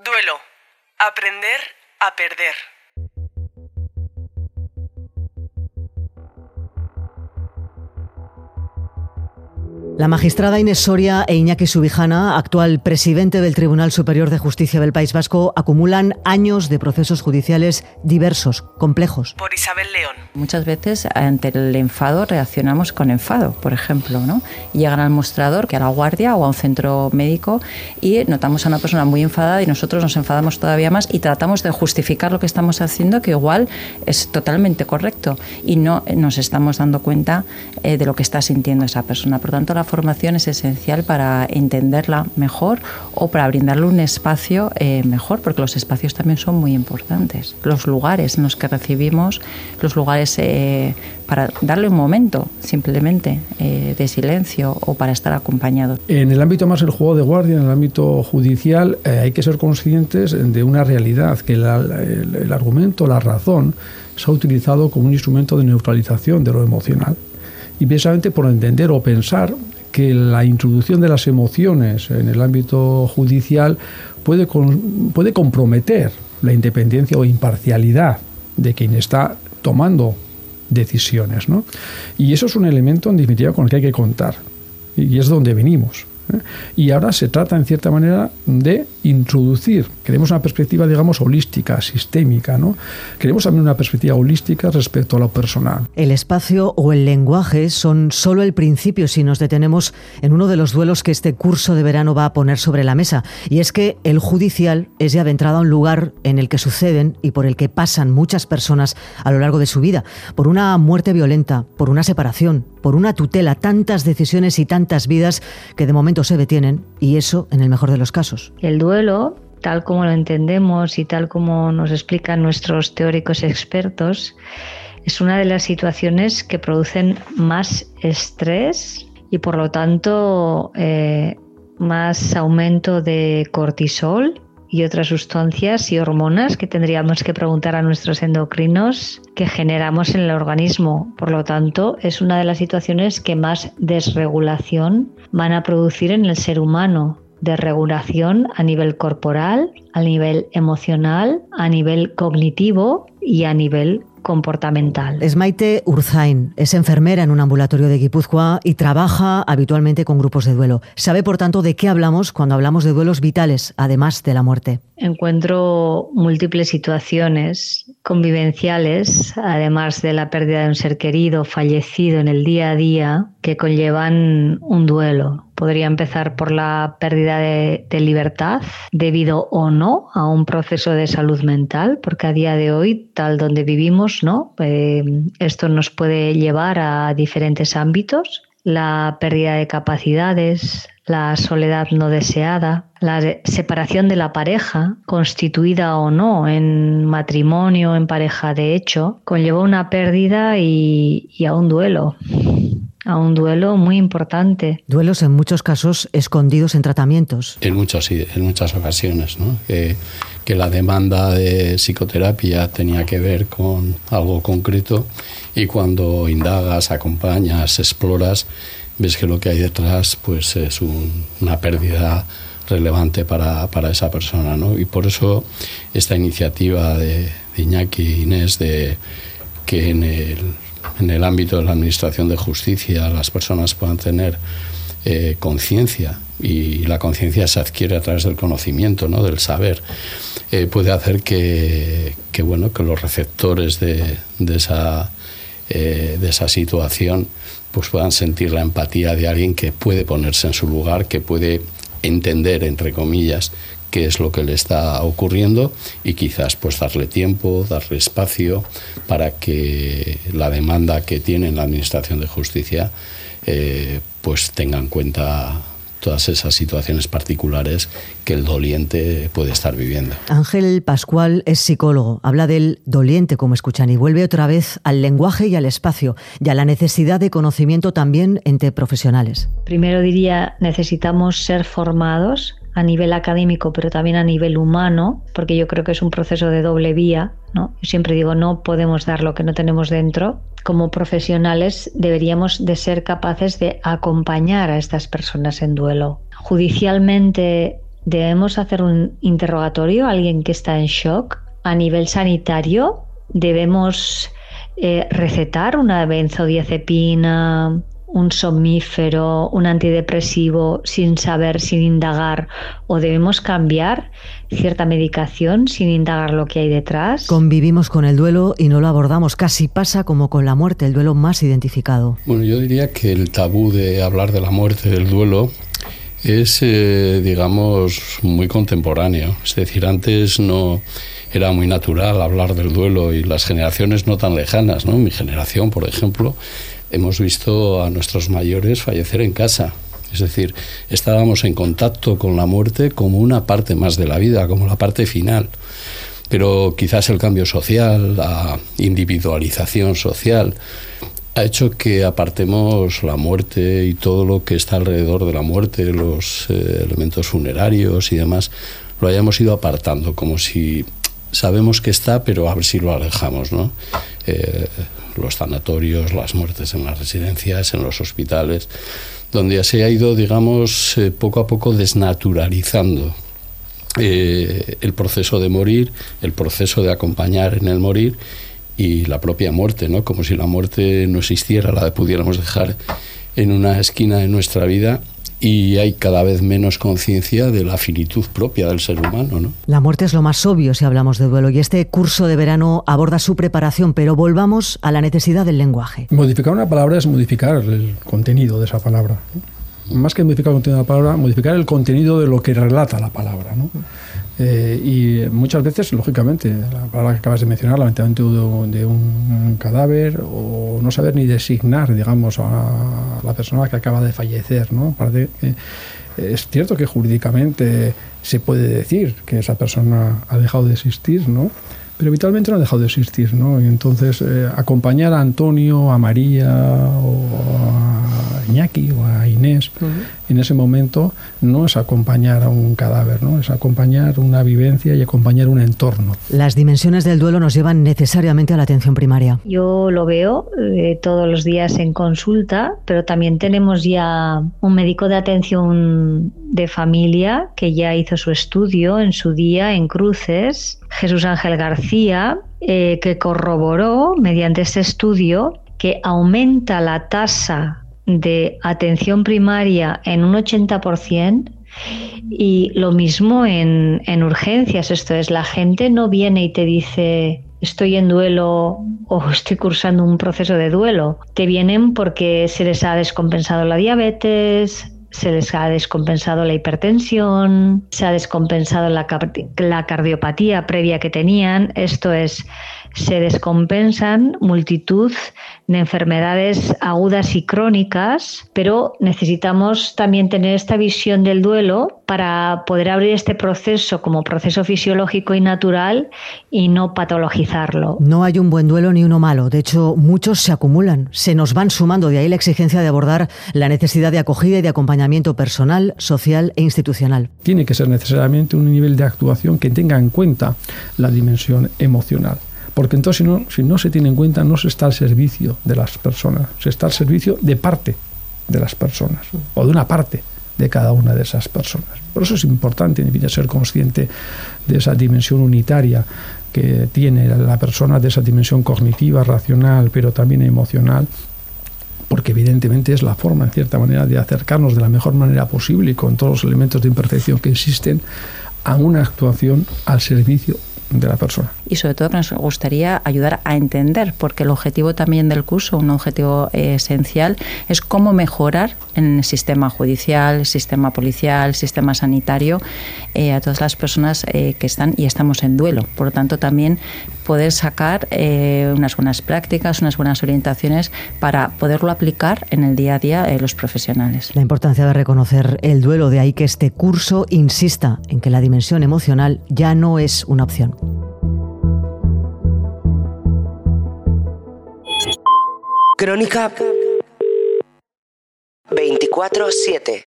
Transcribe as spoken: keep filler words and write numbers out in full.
Duelo. Aprender a perder. La magistrada Inés Soria e Iñaki Subijana, actual presidente del Tribunal Superior de Justicia del País Vasco, acumulan años de procesos judiciales diversos, complejos. Por Isabel León. Muchas veces ante el enfado reaccionamos con enfado, por ejemplo, ¿no? Llegan al mostrador, que a la guardia o a un centro médico, y notamos a una persona muy enfadada y nosotros nos enfadamos todavía más y tratamos de justificar lo que estamos haciendo, que igual es totalmente correcto y no nos estamos dando cuenta eh, de lo que está sintiendo esa persona. Por tanto, la formación es esencial para entenderla mejor o para brindarle un espacio eh, mejor, porque los espacios también son muy importantes. Los lugares en los que recibimos, los lugares eh, para darle un momento simplemente eh, de silencio o para estar acompañados. En el ámbito más del juego de guardia, en el ámbito judicial, eh, hay que ser conscientes de una realidad, que la, el, el argumento, la razón, se ha utilizado como un instrumento de neutralización de lo emocional. Y precisamente por entender o pensar que la introducción de las emociones en el ámbito judicial puede, con, puede comprometer la independencia o imparcialidad de quien está tomando decisiones, ¿no? Y eso es un elemento, en definitiva, con el que hay que contar. Y es donde venimos. ¿eh? Y ahora se trata, en cierta manera, de introducir, queremos una perspectiva, digamos, holística, sistémica, ¿no? Queremos también una perspectiva holística respecto a lo personal. El espacio o el lenguaje son solo el principio si nos detenemos en uno de los duelos que este curso de verano va a poner sobre la mesa. Y es que el judicial es ya de entrada un lugar en el que suceden y por el que pasan muchas personas a lo largo de su vida. Por una muerte violenta, por una separación, por una tutela, tantas decisiones y tantas vidas que de momento se detienen, y eso en el mejor de los casos. El duelo, tal como lo entendemos y tal como nos explican nuestros teóricos expertos, es una de las situaciones que producen más estrés y por lo tanto eh, más aumento de cortisol y otras sustancias y hormonas que tendríamos que preguntar a nuestros endocrinos que generamos en el organismo. Por lo tanto, es una de las situaciones que más desregulación van a producir en el ser humano. Desregulación a nivel corporal, a nivel emocional, a nivel cognitivo y a nivel comportamental. Es Maite Urzain, es enfermera en un ambulatorio de Guipúzcoa y trabaja habitualmente con grupos de duelo. Sabe, por tanto, de qué hablamos cuando hablamos de duelos vitales, además de la muerte. Encuentro múltiples situaciones convivenciales, además de la pérdida de un ser querido fallecido en el día a día, que conllevan un duelo. Podría empezar por la pérdida de, de libertad, debido o no a un proceso de salud mental, porque a día de hoy, tal donde vivimos, ¿no? Eh, esto nos puede llevar a diferentes ámbitos. La pérdida de capacidades, la soledad no deseada, la separación de la pareja, constituida o no en matrimonio, en pareja de hecho, conlleva una pérdida y, y a un duelo. A un duelo muy importante. Duelos en muchos casos escondidos en tratamientos. En muchas, en muchas ocasiones, ¿no? Que, que la demanda de psicoterapia tenía que ver con algo concreto y cuando indagas, acompañas, exploras, ves que lo que hay detrás pues es un, una pérdida relevante para, para esa persona, ¿no? Y por eso esta iniciativa de, de Iñaki y Inés de que en el en el ámbito de la administración de justicia las personas puedan tener eh, conciencia, y la conciencia se adquiere a través del conocimiento, ¿no? Del saber, eh, puede hacer que, que, bueno, que los receptores de, de, esa, eh, de esa situación pues puedan sentir la empatía de alguien que puede ponerse en su lugar, que puede entender, entre comillas, qué es lo que le está ocurriendo y quizás pues darle tiempo, darle espacio para que la demanda que tiene en la Administración de Justicia eh, pues tenga en cuenta todas esas situaciones particulares que el doliente puede estar viviendo. Ángel Pascual es psicólogo, habla del doliente, como escuchan, y vuelve otra vez al lenguaje y al espacio, y a la necesidad de conocimiento también entre profesionales. Primero diría, necesitamos ser formados a nivel académico, pero también a nivel humano, porque yo creo que es un proceso de doble vía, ¿no? Yo siempre digo, no podemos dar lo que no tenemos dentro. Como profesionales deberíamos de ser capaces de acompañar a estas personas en duelo. Judicialmente Debemos hacer un interrogatorio a alguien que está en shock. A nivel sanitario, debemos eh, recetar una benzodiazepina, un somnífero, un antidepresivo sin saber, sin indagar, o debemos cambiar cierta medicación sin indagar lo que hay detrás. Convivimos con el duelo y no lo abordamos. Casi pasa como con la muerte, el duelo más identificado. Bueno, yo diría que el tabú de hablar de la muerte, del duelo, es, eh, digamos, muy contemporáneo. Es decir, antes no era muy natural hablar del duelo y las generaciones no tan lejanas, ¿no? Mi generación, por ejemplo, hemos visto a nuestros mayores fallecer en casa. Es decir, estábamos en contacto con la muerte como una parte más de la vida, como la parte final. Pero quizás el cambio social, la individualización social, ha hecho que apartemos la muerte y todo lo que está alrededor de la muerte, los eh, elementos funerarios y demás, lo hayamos ido apartando, como si sabemos que está, pero a ver si lo alejamos, ¿no? Eh, los sanatorios, las muertes en las residencias, en los hospitales, donde se ha ido, digamos, eh, poco a poco desnaturalizando eh, el proceso de morir, el proceso de acompañar en el morir y la propia muerte, ¿no? Como si la muerte no existiera, la pudiéramos dejar en una esquina de nuestra vida. Y hay cada vez menos conciencia de la finitud propia del ser humano, ¿no? La muerte es lo más obvio si hablamos de duelo y este curso de verano aborda su preparación, pero volvamos a la necesidad del lenguaje. Modificar una palabra es modificar el contenido de esa palabra, ¿no? Más que modificar el contenido de la palabra, modificar el contenido de lo que relata la palabra, ¿no? Eh, y muchas veces, lógicamente, la palabra que acabas de mencionar, lamentablemente de un, de un cadáver, o no saber ni designar, digamos, a la persona que acaba de fallecer, ¿no? Parece que, es cierto que jurídicamente se puede decir que esa persona ha dejado de existir, ¿no? Pero habitualmente no ha dejado de existir, ¿no? Y entonces eh, acompañar a Antonio, a María o a Iñaki o a Inés uh-huh. en ese momento no es acompañar a un cadáver, ¿no? Es acompañar una vivencia y acompañar un entorno. Las dimensiones del duelo nos llevan necesariamente a la atención primaria. Yo lo veo eh, todos los días en consulta, pero también tenemos ya un médico de atención de familia que ya hizo su estudio en su día en Cruces, Jesús Ángel García, eh, que corroboró mediante este estudio que aumenta la tasa de atención primaria en un ochenta por ciento y lo mismo en, en urgencias. Esto es, la gente no viene y te dice estoy en duelo o estoy cursando un proceso de duelo. Te vienen porque se les ha descompensado la diabetes, se les ha descompensado la hipertensión, se ha descompensado la, la cardiopatía previa que tenían. Esto es, se descompensan multitud de enfermedades agudas y crónicas, pero necesitamos también tener esta visión del duelo para poder abrir este proceso como proceso fisiológico y natural y no patologizarlo. No hay un buen duelo ni uno malo. De hecho, muchos se acumulan, se nos van sumando. De ahí la exigencia de abordar la necesidad de acogida y de acompañamiento personal, social e institucional. Tiene que ser necesariamente un nivel de actuación que tenga en cuenta la dimensión emocional. Porque entonces si no, si no se tiene en cuenta, no se está al servicio de las personas, se está al servicio de parte de las personas o de una parte de cada una de esas personas. Por eso es importante ser consciente de esa dimensión unitaria que tiene la persona, de esa dimensión cognitiva, racional, pero también emocional, porque evidentemente es la forma, en cierta manera, de acercarnos de la mejor manera posible y con todos los elementos de imperfección que existen a una actuación al servicio de la persona. Y sobre todo nos gustaría ayudar a entender, porque el objetivo también del curso, un objetivo eh, esencial, es cómo mejorar en el sistema judicial, el sistema policial, el sistema sanitario, eh, a todas las personas eh, que están y estamos en duelo. Por lo tanto, también poder sacar eh, unas buenas prácticas, unas buenas orientaciones para poderlo aplicar en el día a día de los profesionales. La importancia de reconocer el duelo, de ahí que este curso insista en que la dimensión emocional ya no es una opción. Crónica veinticuatro siete.